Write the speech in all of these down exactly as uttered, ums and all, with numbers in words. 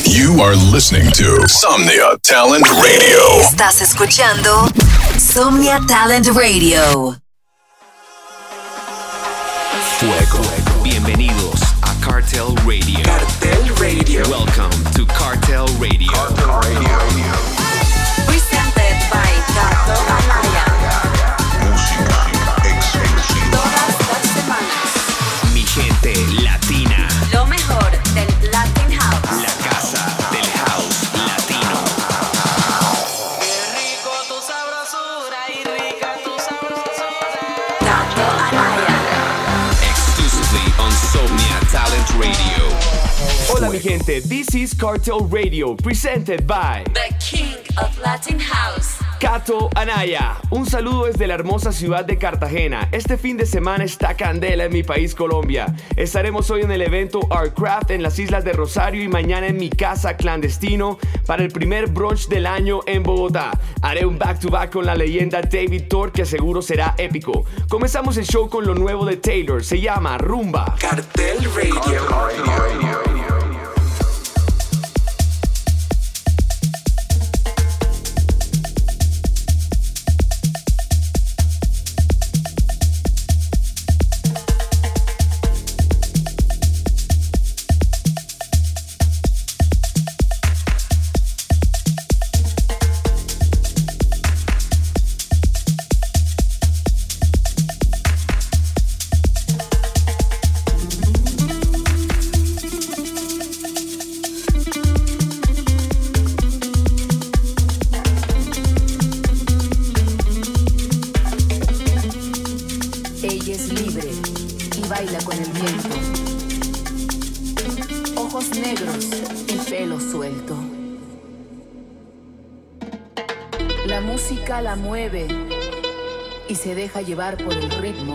You are listening to Somnia Talent Radio. Estás escuchando Somnia Talent Radio. Fuego. Bienvenidos a Cartel Radio. Cartel Radio. Welcome to Cartel Radio. Cartel Radio. Presented by Gato Anaya. Música exclusiva. Todas las semanas. Mi gente latina. Lo mejor del Latin House. La casa del house latino. Qué rico tu sabrosura y rica tu sabrosura. Gato Anaya. Exclusively on Somnia Talent Radio. Hola mi gente, this is Cartel Radio, presented by The King of Latin House. Gato Anaya. Un saludo desde la hermosa ciudad de Cartagena. Este fin de semana está candela en mi país, Colombia. Estaremos hoy en el evento Artcraft en las islas de Rosario y mañana en mi casa clandestino para el primer brunch del año en Bogotá. Haré un back to back con la leyenda David Thor que seguro será épico. Comenzamos el show con lo nuevo de Taylor, se llama Rumba. Cartel Radio. Cartel Radio. La mueve y se deja llevar por el ritmo.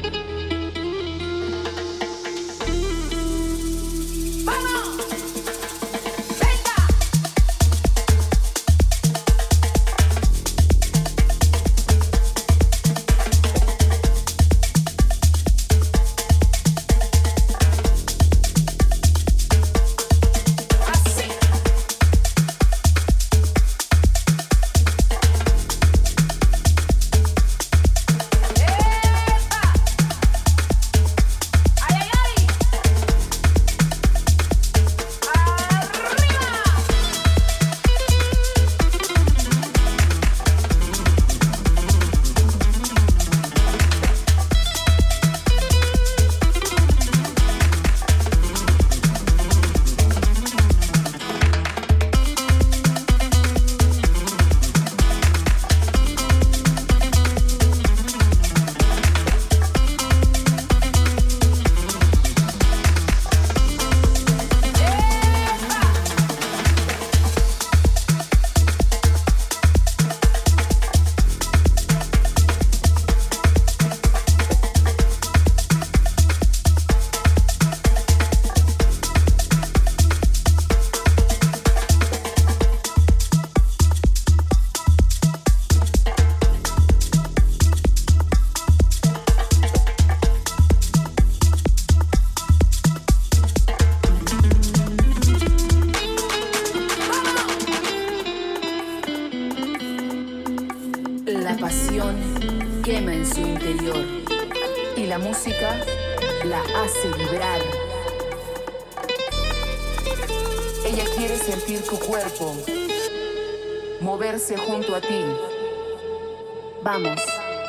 Moverse junto a ti. Vamos.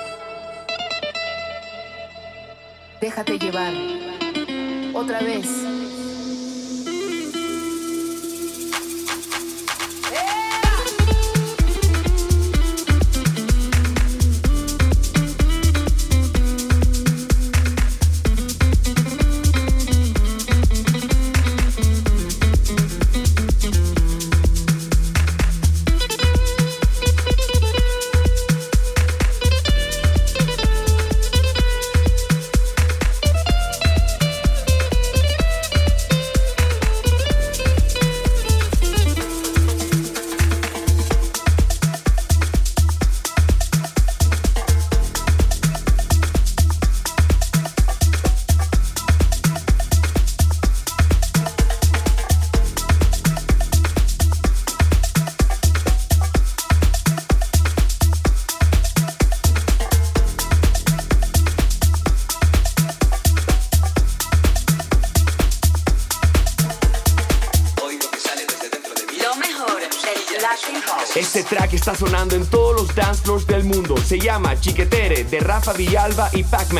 Déjate llevar. Otra vez. Latin House. Este track está sonando en todos los dance floors del mundo. Se llama Chiquetere de Rafa Villalba y Pac-Man.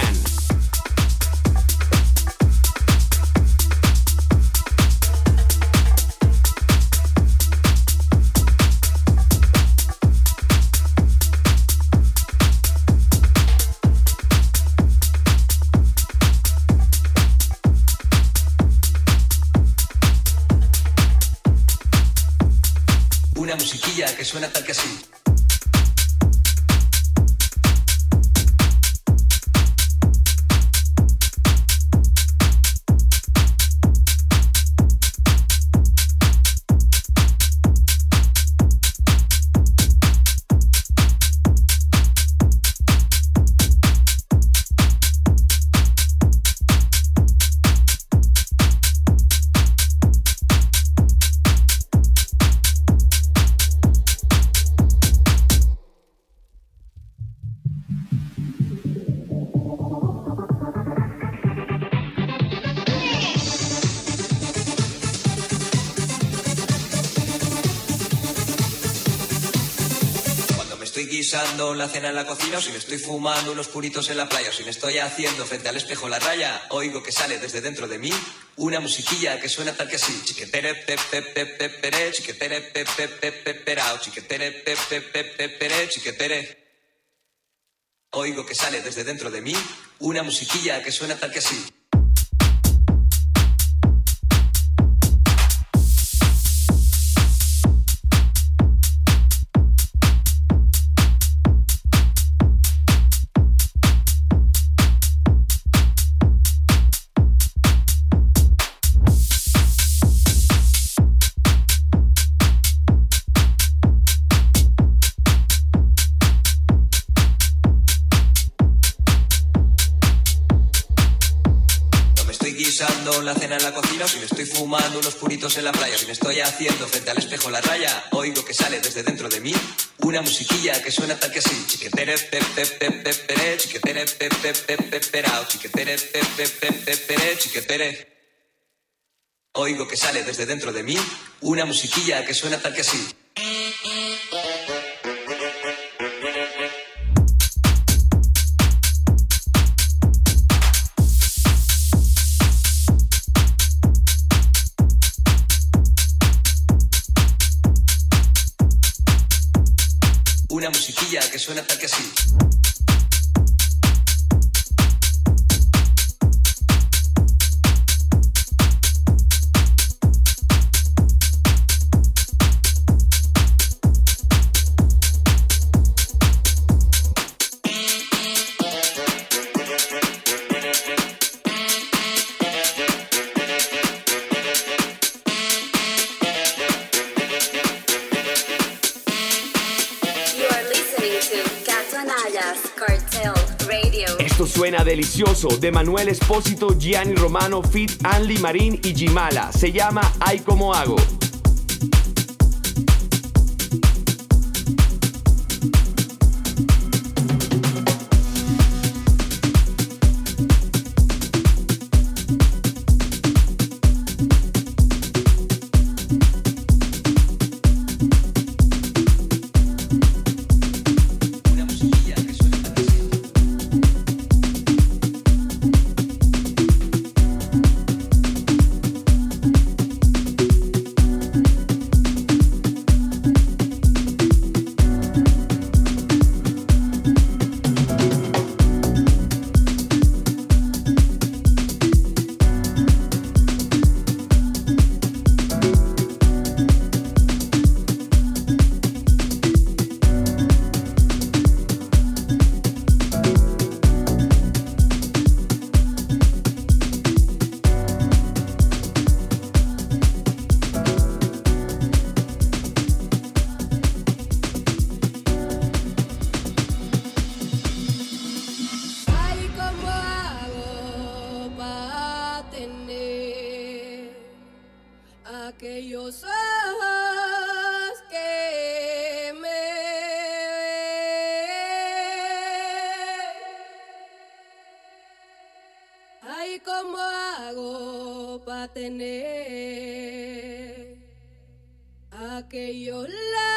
Una musiquilla que suena tal que así. Estoy guisando la cena en la cocina, o si me estoy fumando unos puritos en la playa, o si me estoy haciendo frente al espejo la raya, oigo que sale desde dentro de mí una musiquilla que suena tal que así. Chiquetere pe pe pe pe pere, chiquetere pe pe pe pe perao, chiquetere pe pe pe pe pere, chiquetere. Oigo que sale desde dentro de mí una musiquilla que suena tal que así. La cena en la cocina, o si me estoy fumando unos puritos en la playa, o si me estoy haciendo frente al espejo la raya, oigo que sale desde dentro de mí una musiquilla que suena tal que así. Chiquetere pe pe pe pe pere, chiquetere pe pe pe pe perao, chiquetere pe pe pe pe pere, chiquetere. Oigo que sale desde dentro de mí una musiquilla que suena tal que así. Una musiquilla que suena tal que así. Esto suena delicioso, de Manuel Espósito, Gianni Romano, Fit, Anli Marín y Jimala. Se llama Ay Como Hago. Aquellos ojos que me ven. Ay, ¿cómo hago para tener aquellos labios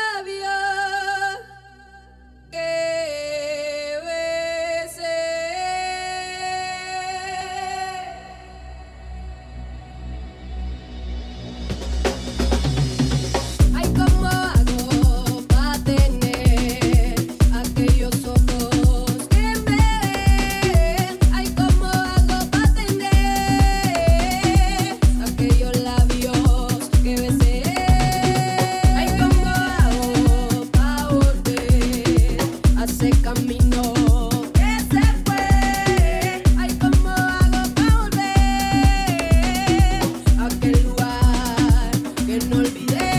no olvidé.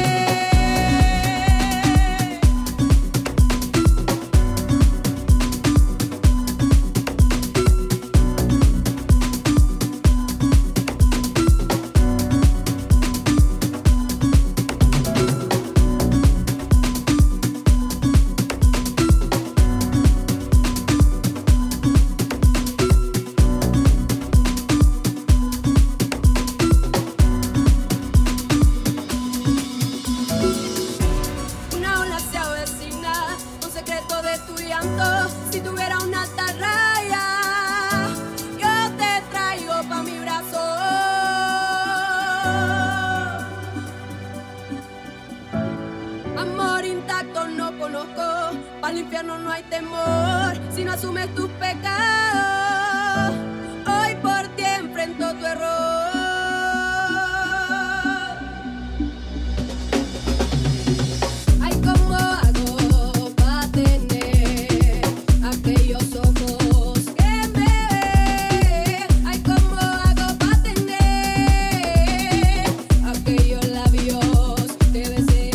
Al infierno no hay temor si no asumes tus pecados. Hoy por ti enfrento tu error. Ay, ¿cómo hago para tener aquellos ojos que me ven? Ay, ¿cómo hago para tener aquellos labios que besé?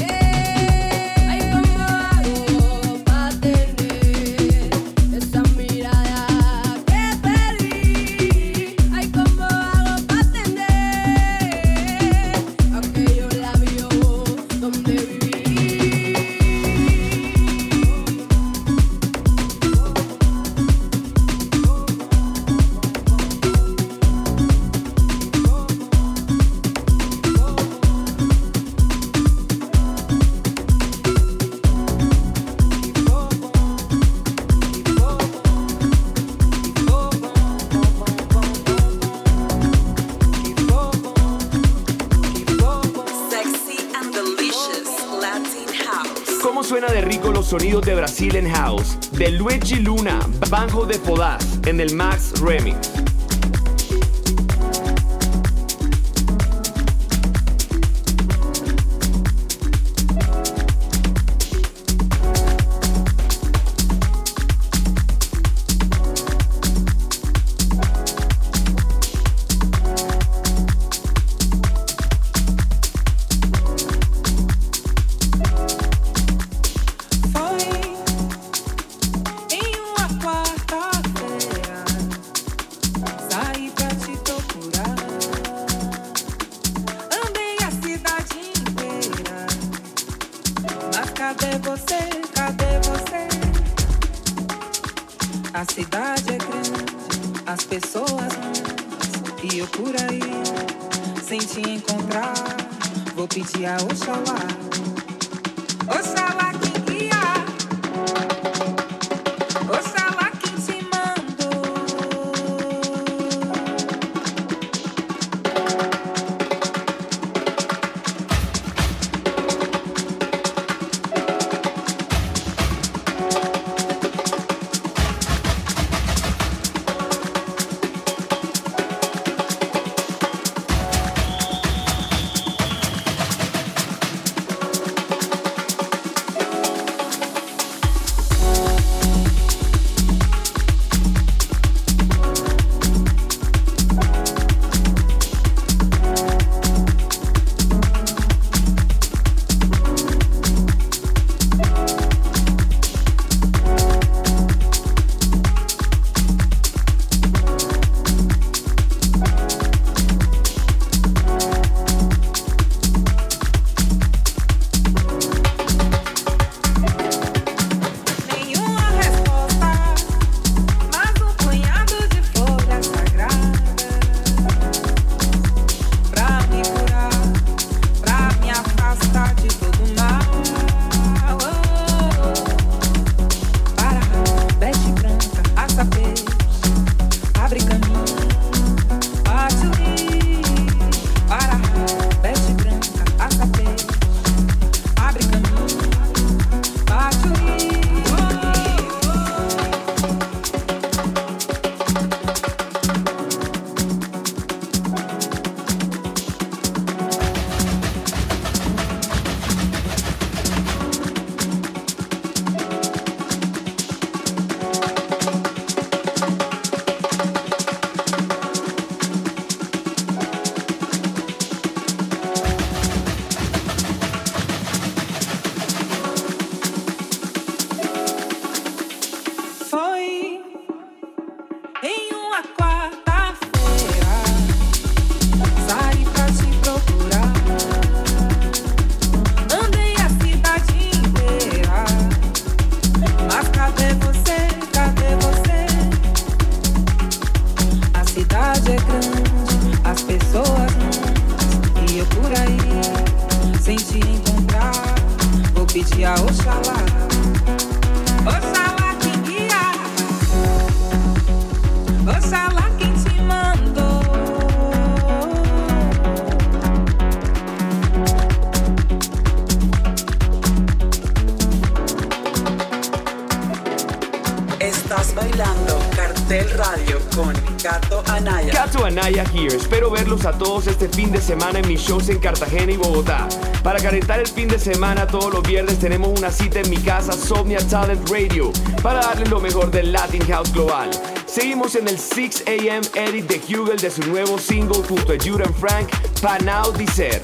¿Cómo suena de rico los sonidos de Brasil en House? De Luigi Luna, Banjo de Fodás, en el Max Remix. Cadê você? Cadê você? A cidade é grande, as pessoas mais, e eu por aí, sem te encontrar, vou pedir a Oxalá. Oxalá quem guia, Oxalá quem te mandou. sem te encontrar. Vou pedir a Oxalá, Oxalá que guia, Oxalá quem te mandou. Estás bailando Cartel Radio con Cato Anaya. Cato Anaya here. Espero verlos a todos este fin de semana en mis shows en Cartagena y Bogotá. Para calentar el fin de semana, todos los viernes tenemos una cita en mi casa, Somnia Talent Radio, para darles lo mejor del Latin House global. Seguimos en el six a m edit de Hugel de su nuevo single junto a Jude and Frank, Panau Dicer.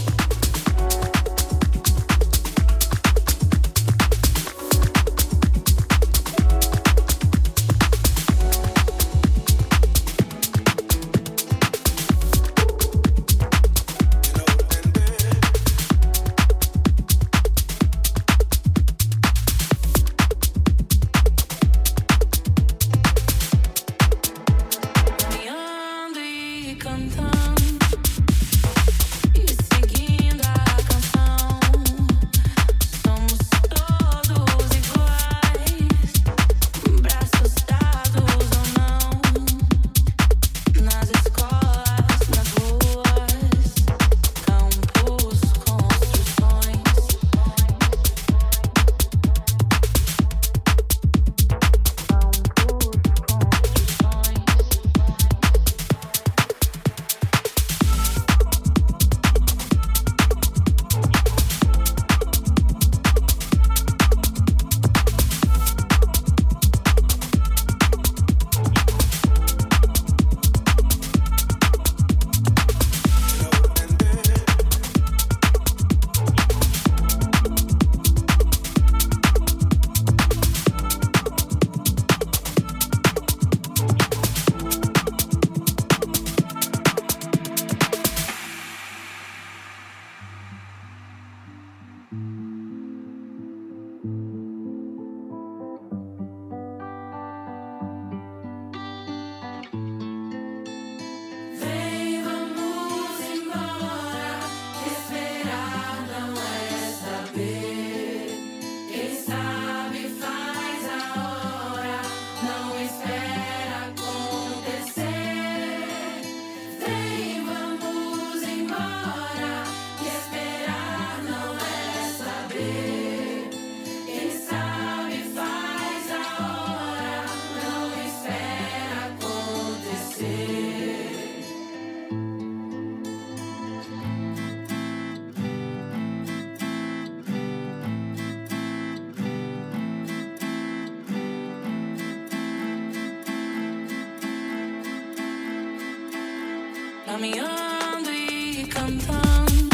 Caminhando e cantando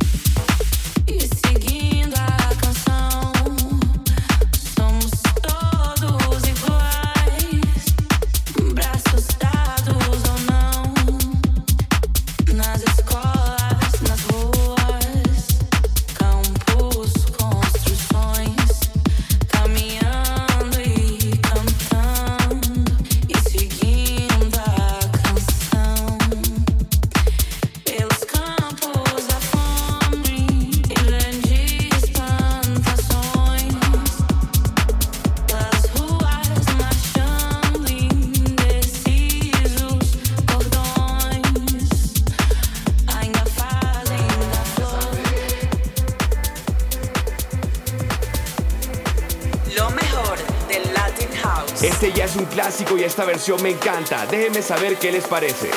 e seguindo a canção. Somos todos iguais, braços dados ou não. Nas escolas, nas ruas, campos, construções. Caminhando e cantando e seguindo a canção. Pelos campos da fome e grandes plantações, pelas ruas marchando indecisos cordões, ainda fazem da flor Lo mejor del Latin House. Este ya es un clásico y esta versión me encanta. Déjenme saber qué les parece.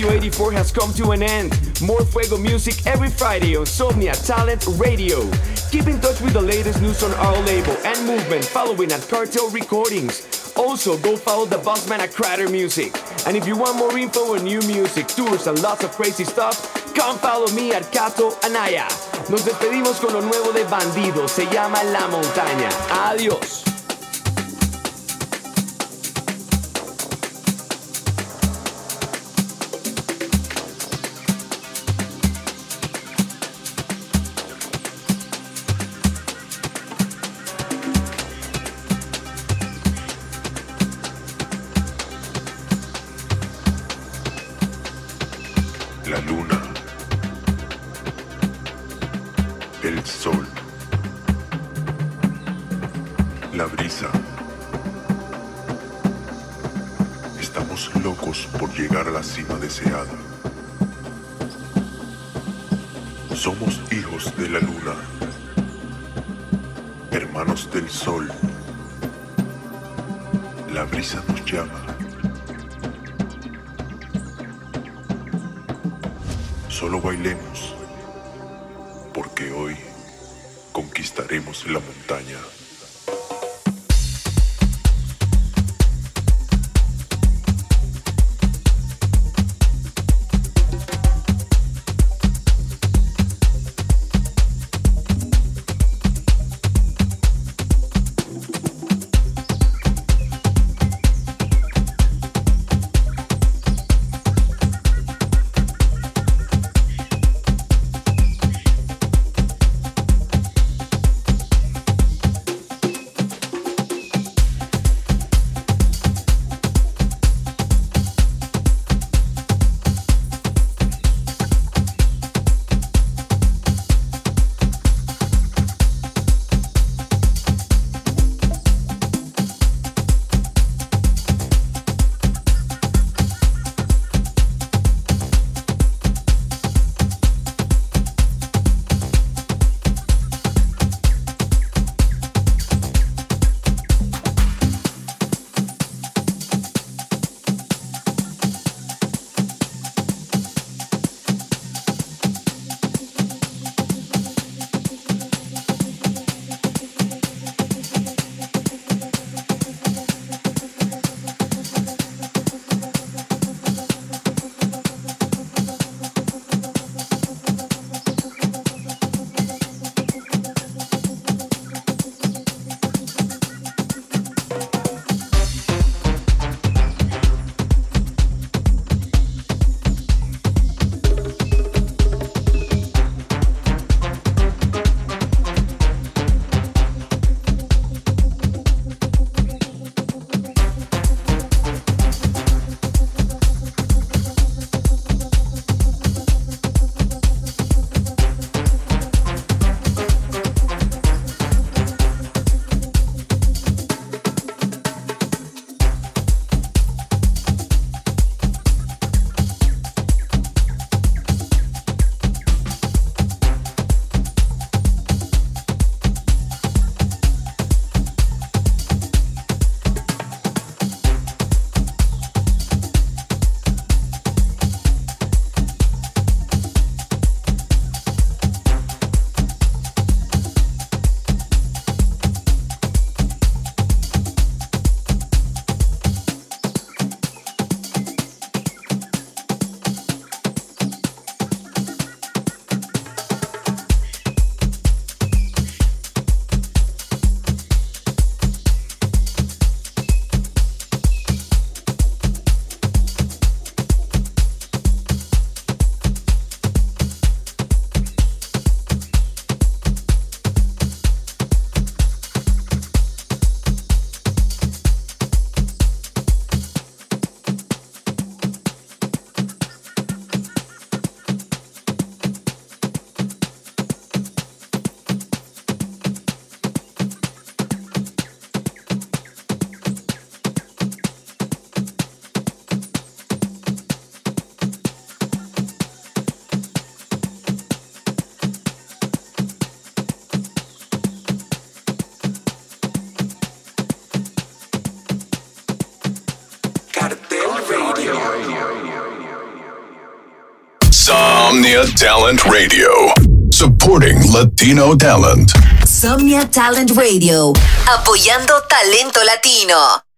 Radio eighty-four has come to an end. More Fuego music every Friday on Somnia Talent Radio. Keep in touch with the latest news on our label and movement following at Cartel Recordings. Also, go follow the bossman at Crater Music. And if you want more info on new music, tours, and lots of crazy stuff, come follow me at Kato Anaya. Nos despedimos con lo nuevo de Bandido, se llama La Montaña. Adiós. La luna, el sol, la brisa. Estamos locos por llegar a la cima deseada. Somos hijos de la luna, hermanos del sol. La brisa nos llama. Solo bailemos, porque hoy conquistaremos la montaña. Somnia Talent Radio. Supporting Latino talent. Somnia Talent Radio. Apoyando talento latino.